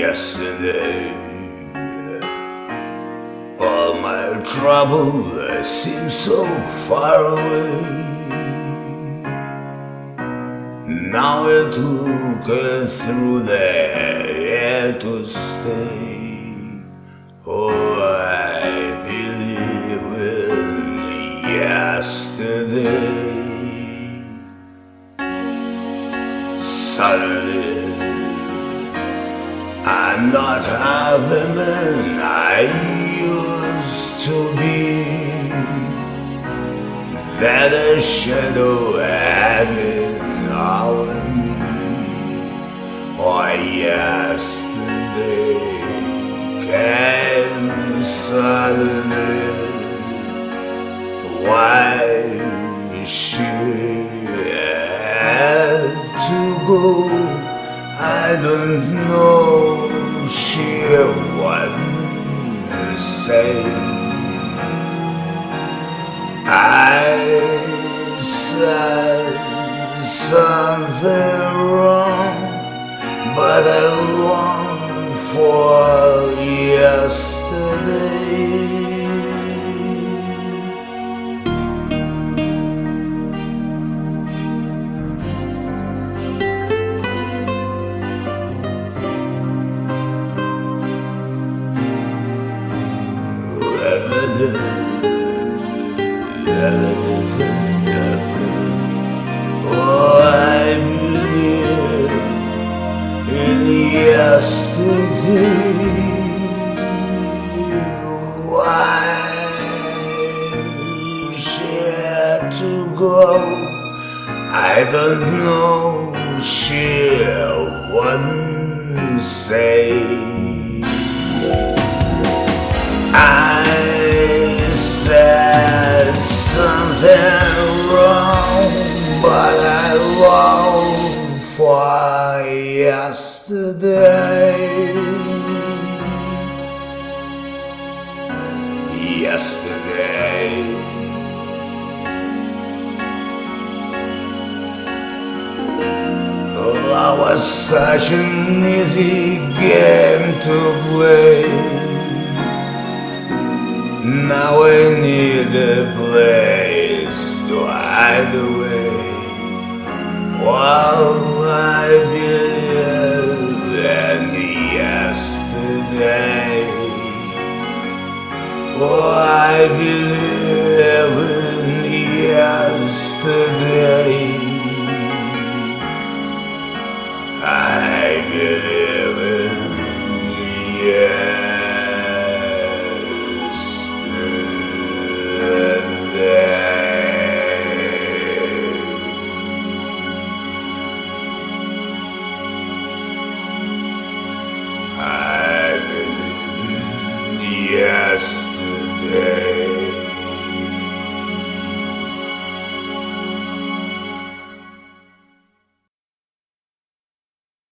yesterday. All my trouble seems so far away. Now it looketh through the air to stay. Oh, I believe in yesterday. Suddenly I'm not half the man I used to be. That a shadow hanging over me. Oh, yesterday came suddenly. Why she had to go, I don't know. She wouldn't say. I said something wrong, but I long for yesterday. Oh, I believe in yesterday. Why she had to go, I don't know. She wouldn't say. I said something wrong, but I long for yesterday. Yesterday. Love was such an easy game to play. Now I need a place to hide away. While I believe in yesterday. Oh, I believe in yesterday. I believe in yesterday. I believe in yesterday.